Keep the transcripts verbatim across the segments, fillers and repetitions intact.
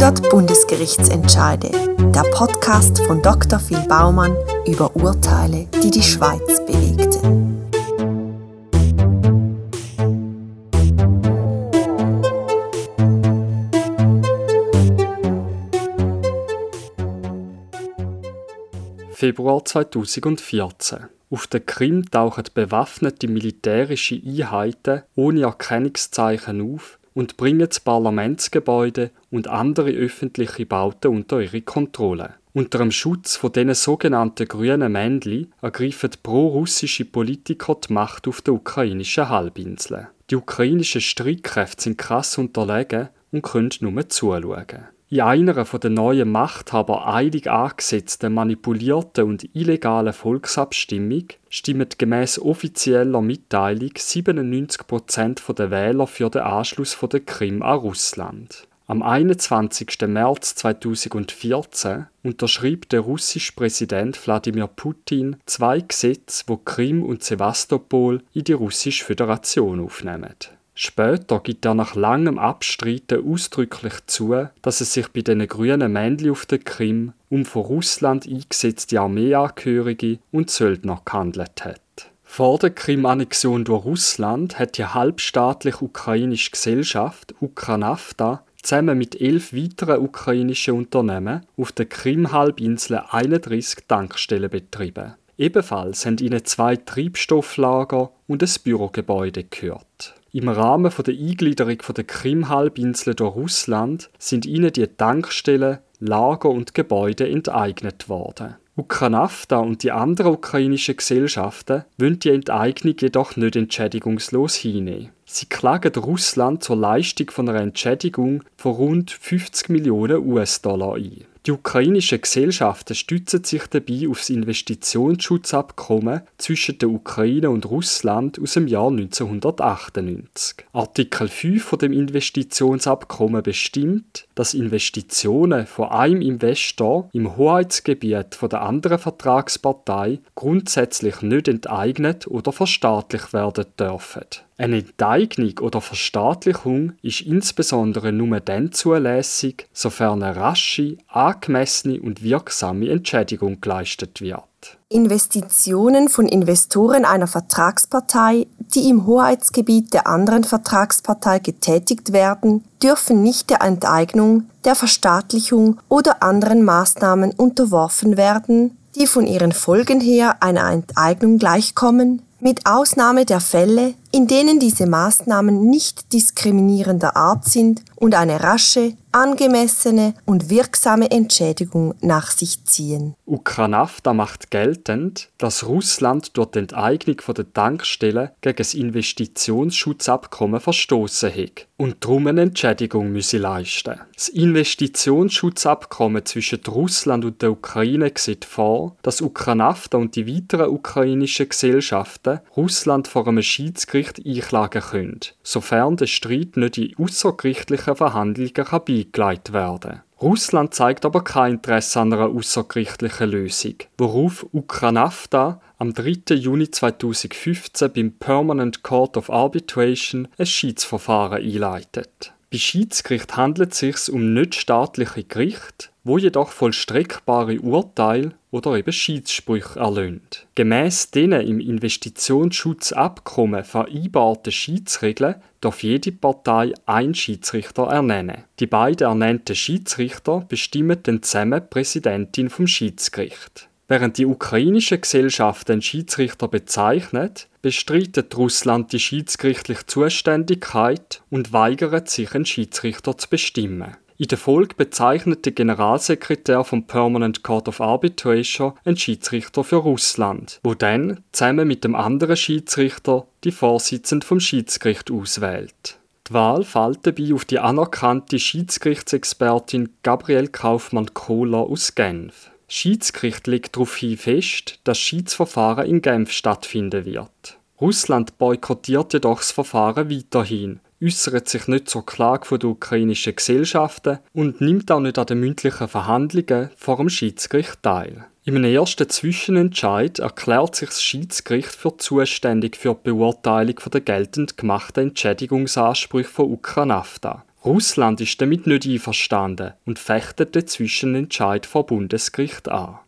hundert Bundesgerichtsentscheide, der Podcast von Doktor Phil Baumann über Urteile, die die Schweiz bewegten. Februar zweitausendvierzehn. Auf der Krim tauchen bewaffnete militärische Einheiten ohne Erkennungszeichen auf und bringen das Parlamentsgebäude und andere öffentliche Bauten unter ihre Kontrolle. Unter dem Schutz von diesen sogenannten grünen Männchen ergreifen pro-russische Politiker die Macht auf der ukrainischen Halbinsel. Die ukrainischen Streitkräfte sind krass unterlegen und können nur zuschauen. In einer von den neuen Machthaber eilig angesetzten, manipulierten und illegalen Volksabstimmung stimmen gemäss offizieller Mitteilung siebenundneunzig Prozent der Wähler für den Anschluss von der Krim an Russland. Am einundzwanzigsten März zweitausendvierzehn unterschrieb der russische Präsident Wladimir Putin zwei Gesetze, die Krim und Sewastopol in die Russische Föderation aufnehmen. Später gibt er nach langem Abstreiten ausdrücklich zu, dass es sich bei den grünen Männchen auf der Krim um von Russland eingesetzte Armeeangehörige und Söldner gehandelt hat. Vor der Krim-Annexion durch Russland hat die halbstaatliche ukrainische Gesellschaft Ukranafta zusammen mit elf weiteren ukrainischen Unternehmen auf der Krim-Halbinsel einunddreissig Tankstellen betrieben. Ebenfalls haben ihnen zwei Treibstofflager und ein Bürogebäude gehört. Im Rahmen der Eingliederung der Krim-Halbinsel durch Russland sind ihnen die Tankstellen, Lager und Gebäude enteignet worden. Ukranafta und die anderen ukrainischen Gesellschaften wollen die Enteignung jedoch nicht entschädigungslos hinnehmen. Sie klagen Russland zur Leistung von einer Entschädigung von rund fünfzig Millionen U S-Dollar ein. Die ukrainischen Gesellschaften stützen sich dabei auf das Investitionsschutzabkommen zwischen der Ukraine und Russland aus dem Jahr neunzehnhundertachtundneunzig. Artikel fünf von dem Investitionsabkommen bestimmt, dass Investitionen von einem Investor im Hoheitsgebiet von der anderen Vertragspartei grundsätzlich nicht enteignet oder verstaatlicht werden dürfen. Eine Enteignung oder Verstaatlichung ist insbesondere nur dann zulässig, sofern eine rasche, angemessene und wirksame Entschädigung geleistet wird. Investitionen von Investoren einer Vertragspartei, die im Hoheitsgebiet der anderen Vertragspartei getätigt werden, dürfen nicht der Enteignung, der Verstaatlichung oder anderen Maßnahmen unterworfen werden, die von ihren Folgen her einer Enteignung gleichkommen, mit Ausnahme der Fälle, in denen diese Maßnahmen nicht diskriminierender Art sind und eine rasche, angemessene und wirksame Entschädigung nach sich ziehen. Ukranafta macht geltend, dass Russland durch die Enteignung der Tankstellen gegen das Investitionsschutzabkommen verstoßen hat und darum eine Entschädigung müsse leisten. Das Investitionsschutzabkommen zwischen Russland und der Ukraine sieht vor, dass Ukranafta und die weiteren ukrainischen Gesellschaften Russland vor einem Schiedsgericht einklagen können, sofern der Streit nicht in außergerichtlichen Verhandlungen beigelegt werden kann. Russland zeigt aber kein Interesse an einer außergerichtlichen Lösung, worauf Ukranafta am dritten Juni zweitausendfünfzehn beim Permanent Court of Arbitration ein Schiedsverfahren einleitet. Bei Schiedsgericht handelt es sich um nichtstaatliche Gerichte, wo jedoch vollstreckbare Urteile oder eben Schiedssprüche erlassen. Gemäss den im Investitionsschutzabkommen vereinbarten Schiedsregeln darf jede Partei einen Schiedsrichter ernennen. Die beiden ernannten Schiedsrichter bestimmen dann zusammen die Präsidentin vom Schiedsgericht. Während die ukrainischen Gesellschaften einen Schiedsrichter bezeichnet, bestreitet Russland die schiedsgerichtliche Zuständigkeit und weigert sich, einen Schiedsrichter zu bestimmen. In der Folge bezeichnet der Generalsekretär vom Permanent Court of Arbitration einen Schiedsrichter für Russland, wo dann zusammen mit dem anderen Schiedsrichter die Vorsitzende vom Schiedsgericht auswählt. Die Wahl fällt dabei auf die anerkannte Schiedsgerichtsexpertin Gabriele Kaufmann-Kohler aus Genf. Das Schiedsgericht legt daraufhin fest, dass das Schiedsverfahren in Genf stattfinden wird. Russland boykottiert jedoch das Verfahren weiterhin, äußert sich nicht zur Klage der ukrainischen Gesellschaften und nimmt auch nicht an den mündlichen Verhandlungen vor dem Schiedsgericht teil. In einem ersten Zwischenentscheid erklärt sich das Schiedsgericht für zuständig für die Beurteilung der geltend gemachten Entschädigungsansprüche von Ukranafta. Russland ist damit nicht einverstanden und fechtet den Zwischenentscheid vor Bundesgericht an.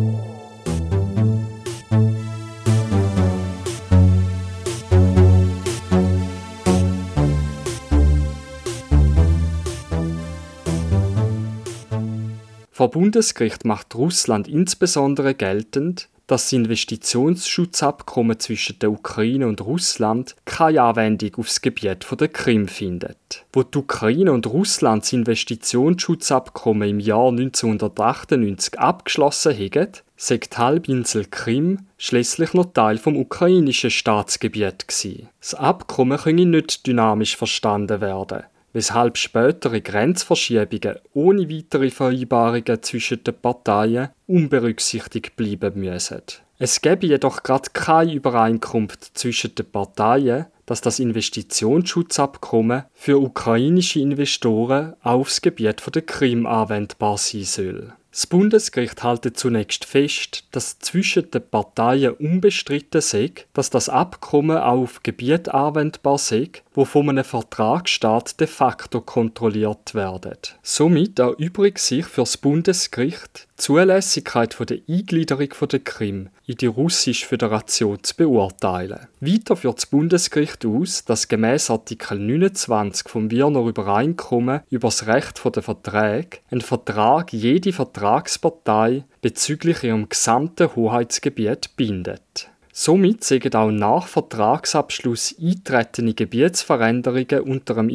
Vor Bundesgericht macht Russland insbesondere geltend, dass das Investitionsschutzabkommen zwischen der Ukraine und Russland keine Anwendung auf das Gebiet der Krim findet. Wo die Ukraine und Russland das Investitionsschutzabkommen im Jahr neunzehnhundertachtundneunzig abgeschlossen haben, sei die Halbinsel Krim schließlich noch Teil vom ukrainischen Staatsgebiet gewesen. Das Abkommen könne nicht dynamisch verstanden werden, weshalb spätere Grenzverschiebungen ohne weitere Vereinbarungen zwischen den Parteien unberücksichtigt bleiben müssen. Es gäbe jedoch gerade keine Übereinkunft zwischen den Parteien, dass das Investitionsschutzabkommen für ukrainische Investoren auch aufs Gebiet der Krim anwendbar sein soll. Das Bundesgericht hält zunächst fest, dass zwischen den Parteien unbestritten sei, dass das Abkommen auch auf Gebiete anwendbar sei, wo von einem Vertragsstaat de facto kontrolliert werden. Somit erübrigt sich für das Bundesgericht die Zulässigkeit der Eingliederung der Krim in die Russische Föderation zu beurteilen. Weiter führt das Bundesgericht aus, dass gemäss Artikel neunundzwanzig vom Wiener Übereinkommen über das Recht der Verträge ein Vertrag jede Vertragspartei bezüglich ihrem gesamten Hoheitsgebiet bindet. Somit sind auch nach Vertragsabschluss eintretene Gebietsveränderungen unter dem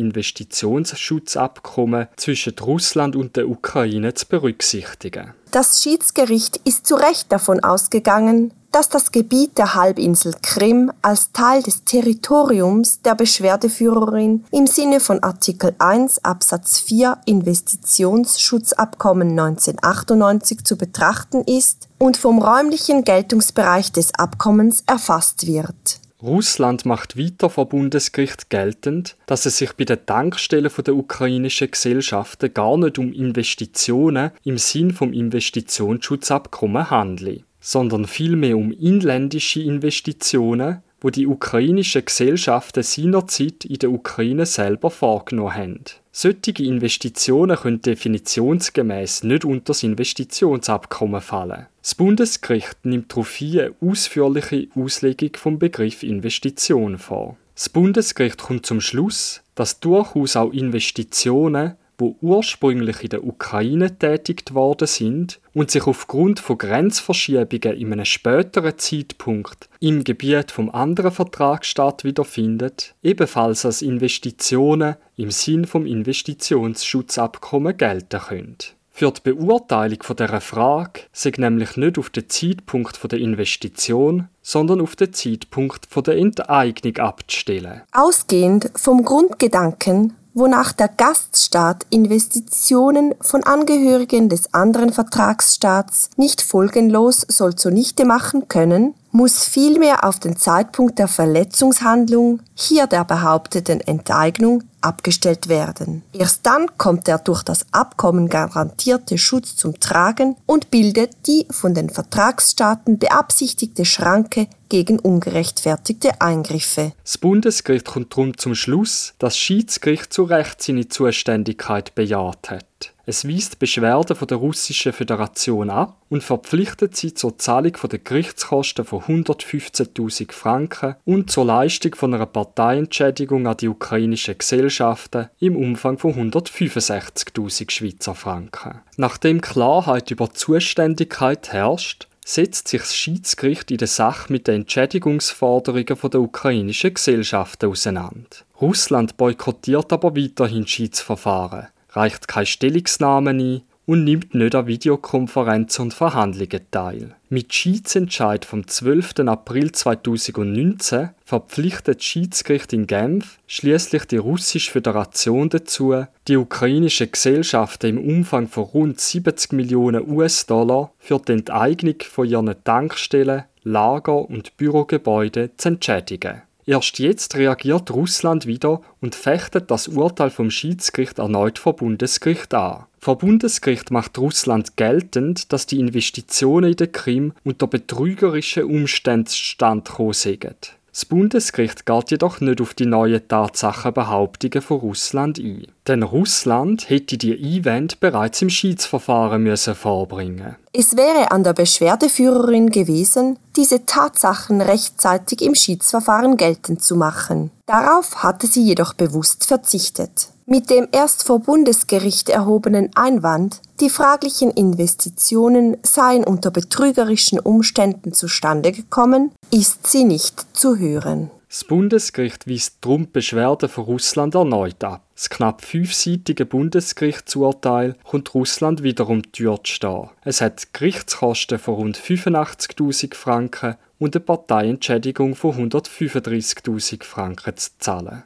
Investitionsschutzabkommen zwischen Russland und der Ukraine zu berücksichtigen. Das Schiedsgericht ist zu Recht davon ausgegangen, dass das Gebiet der Halbinsel Krim als Teil des Territoriums der Beschwerdeführerin im Sinne von Artikel eins Absatz vier Investitionsschutzabkommen neunzehnhundertachtundneunzig zu betrachten ist und vom räumlichen Geltungsbereich des Abkommens erfasst wird. Russland macht weiter vor Bundesgericht geltend, dass es sich bei den Tankstellen der ukrainischen Gesellschaften gar nicht um Investitionen im Sinn vom Investitionsschutzabkommen handelt, sondern vielmehr um inländische Investitionen, wo die ukrainischen Gesellschaften seinerzeit in der Ukraine selber vorgenommen haben. Solche Investitionen können definitionsgemäß nicht unter das Investitionsabkommen fallen. Das Bundesgericht nimmt daraufhin eine ausführliche Auslegung vom Begriff Investition vor. Das Bundesgericht kommt zum Schluss, dass durchaus auch Investitionen, die ursprünglich in der Ukraine tätigt worden sind und sich aufgrund von Grenzverschiebungen in einem späteren Zeitpunkt im Gebiet vom anderen Vertragsstaat wiederfinden, ebenfalls als Investitionen im Sinn vom Investitionsschutzabkommen gelten können. Für die Beurteilung dieser Frage sei nämlich nicht auf den Zeitpunkt der Investition, sondern auf den Zeitpunkt der Enteignung abzustellen. Ausgehend vom Grundgedanken, wonach der Gaststaat Investitionen von Angehörigen des anderen Vertragsstaats nicht folgenlos soll zunichte machen können, muss vielmehr auf den Zeitpunkt der Verletzungshandlung, hier der behaupteten Enteignung, abgestellt werden. Erst dann kommt der durch das Abkommen garantierte Schutz zum Tragen und bildet die von den Vertragsstaaten beabsichtigte Schranke gegen ungerechtfertigte Eingriffe. Das Bundesgericht kommt darum zum Schluss, dass das Schiedsgericht zu Recht seine Zuständigkeit bejaht hat. Es weist Beschwerden von der Russischen Föderation ab und verpflichtet sie zur Zahlung der Gerichtskosten von hundertfünfzehntausend Franken und zur Leistung von einer Parteientschädigung an die ukrainischen Gesellschaften im Umfang von hundertfünfundsechzigtausend Schweizer Franken. Nachdem Klarheit über die Zuständigkeit herrscht, setzt sich das Schiedsgericht in der Sache mit den Entschädigungsforderungen der ukrainischen Gesellschaften auseinander. Russland boykottiert aber weiterhin Schiedsverfahren, reicht keine Stellungnahmen ein und nimmt nicht an Videokonferenzen und Verhandlungen teil. Mit Schiedsentscheid vom zwölften April zweitausendneunzehn verpflichtet das Schiedsgericht in Genf schließlich die Russische Föderation dazu, die ukrainischen Gesellschaften im Umfang von rund siebzig Millionen U S-Dollar für die Enteignung von ihren Tankstellen, Lager und Bürogebäuden zu entschädigen. Erst jetzt reagiert Russland wieder und fechtet das Urteil vom Schiedsgericht erneut vor Bundesgericht an. Vor Bundesgericht macht Russland geltend, dass die Investitionen in der Krim unter betrügerischen Umständen zustande gekommen sind. Das Bundesgericht geht jedoch nicht auf die neuen Tatsachenbehauptungen von Russland ein. Denn Russland hätte die Einwände bereits im Schiedsverfahren müssen vorbringen. Es wäre an der Beschwerdeführerin gewesen, diese Tatsachen rechtzeitig im Schiedsverfahren geltend zu machen. Darauf hatte sie jedoch bewusst verzichtet. Mit dem erst vor Bundesgericht erhobenen Einwand, die fraglichen Investitionen seien unter betrügerischen Umständen zustande gekommen, ist sie nicht zu hören. Das Bundesgericht weist darum die Beschwerde von Russland erneut ab. Das knapp fünfseitige Bundesgerichtsurteil kommt Russland wiederum teuer zu stehen. Es hat Gerichtskosten von rund fünfundachtzigtausend Franken und eine Parteientschädigung von hundertfünfunddreißigtausend Franken zu zahlen.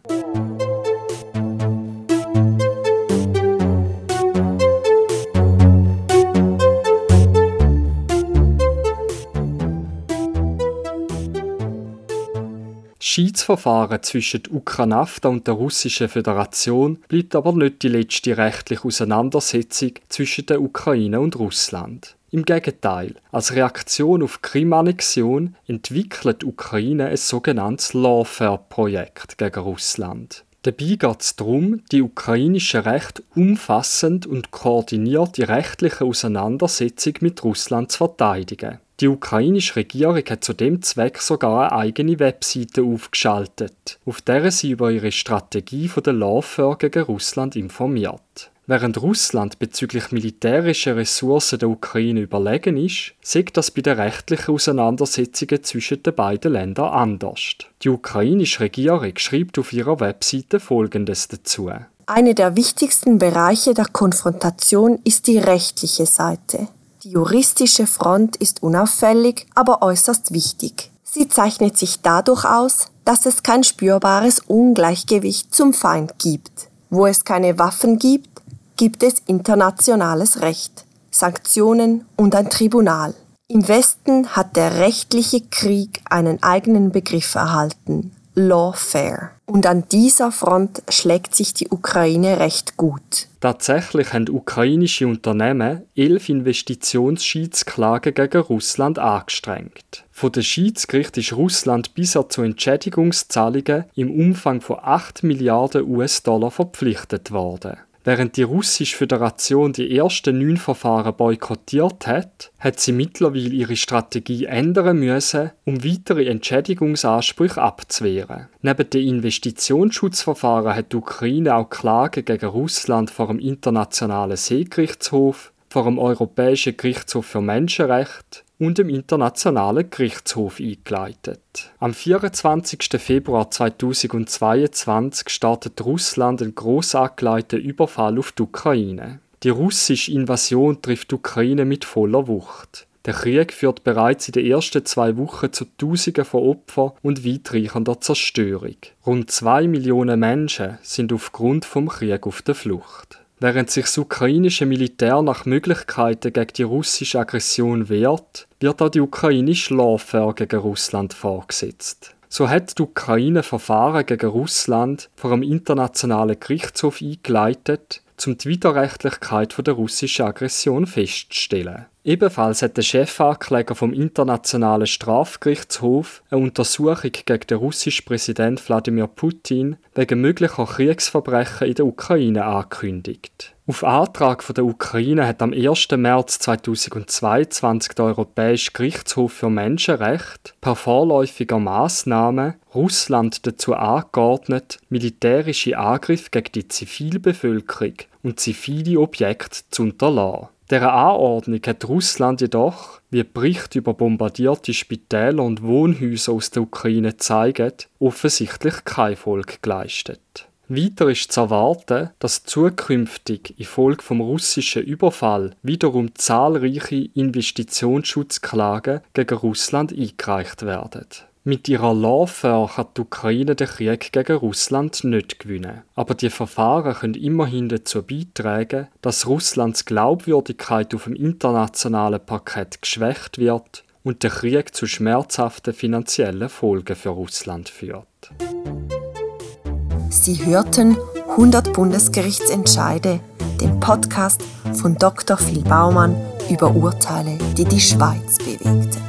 Das Schiedsverfahren zwischen Ukranafta und der Russischen Föderation bleibt aber nicht die letzte rechtliche Auseinandersetzung zwischen der Ukraine und Russland. Im Gegenteil, als Reaktion auf die Krim-Annexion entwickelt die Ukraine ein sogenanntes Lawfare-Projekt gegen Russland. Dabei geht es darum, die ukrainische Recht umfassend und koordiniert die rechtliche Auseinandersetzung mit Russland zu verteidigen. Die ukrainische Regierung hat zu dem Zweck sogar eine eigene Webseite aufgeschaltet, auf der sie über ihre Strategie der Lawfare gegen Russland informiert. Während Russland bezüglich militärischer Ressourcen der Ukraine überlegen ist, sieht das bei den rechtlichen Auseinandersetzungen zwischen den beiden Ländern anders. Die ukrainische Regierung schreibt auf ihrer Webseite Folgendes dazu. Einer der wichtigsten Bereiche der Konfrontation ist die rechtliche Seite. Die juristische Front ist unauffällig, aber äußerst wichtig. Sie zeichnet sich dadurch aus, dass es kein spürbares Ungleichgewicht zum Feind gibt. Wo es keine Waffen gibt, gibt es internationales Recht, Sanktionen und ein Tribunal. Im Westen hat der rechtliche Krieg einen eigenen Begriff erhalten, Lawfare. Und an dieser Front schlägt sich die Ukraine recht gut. Tatsächlich haben ukrainische Unternehmen elf Investitionsschiedsklagen gegen Russland angestrengt. Von den Schiedsgerichten ist Russland bisher zu Entschädigungszahlungen im Umfang von acht Milliarden U S-Dollar verpflichtet worden. Während die Russische Föderation die ersten neun Verfahren boykottiert hat, hat sie mittlerweile ihre Strategie ändern müssen, um weitere Entschädigungsansprüche abzuwehren. Neben den Investitionsschutzverfahren hat die Ukraine auch Klagen gegen Russland vor dem Internationalen Seegerichtshof, vor dem Europäischen Gerichtshof für Menschenrechte und dem Internationalen Gerichtshof eingeleitet. Am vierundzwanzigsten Februar zweitausendzweiundzwanzig startet Russland einen gross angelegten Überfall auf die Ukraine. Die russische Invasion trifft die Ukraine mit voller Wucht. Der Krieg führt bereits in den ersten zwei Wochen zu Tausenden von Opfern und weitreichender Zerstörung. Rund zwei Millionen Menschen sind aufgrund des Krieges auf der Flucht. Während sich das ukrainische Militär nach Möglichkeiten gegen die russische Aggression wehrt, wird auch die ukrainische Lawfare gegen Russland vorgesetzt. So hat die Ukraine Verfahren gegen Russland vor dem Internationalen Gerichtshof eingeleitet, um die Widerrechtlichkeit der russischen Aggression festzustellen. Ebenfalls hat der Chefankläger vom Internationalen Strafgerichtshof eine Untersuchung gegen den russischen Präsidenten Wladimir Putin wegen möglicher Kriegsverbrechen in der Ukraine angekündigt. Auf Antrag der Ukraine hat am ersten März zweitausendzweiundzwanzig der Europäische Gerichtshof für Menschenrechte per vorläufiger Massnahme Russland dazu angeordnet, militärische Angriffe gegen die Zivilbevölkerung und zivile Objekte zu unterlassen. Dieser Anordnung hat Russland jedoch, wie Berichte über bombardierte Spitäler und Wohnhäuser aus der Ukraine zeigen, offensichtlich keine Folge geleistet. Weiter ist zu erwarten, dass zukünftig infolge vom russischen Überfall wiederum zahlreiche Investitionsschutzklagen gegen Russland eingereicht werden. Mit ihrer Lawfare kann die Ukraine den Krieg gegen Russland nicht gewinnen. Aber die Verfahren können immerhin dazu beitragen, dass Russlands Glaubwürdigkeit auf dem internationalen Parkett geschwächt wird und der Krieg zu schmerzhaften finanziellen Folgen für Russland führt. Sie hörten hundert Bundesgerichtsentscheide, den Podcast von Doktor Phil Baumann über Urteile, die die Schweiz bewegten.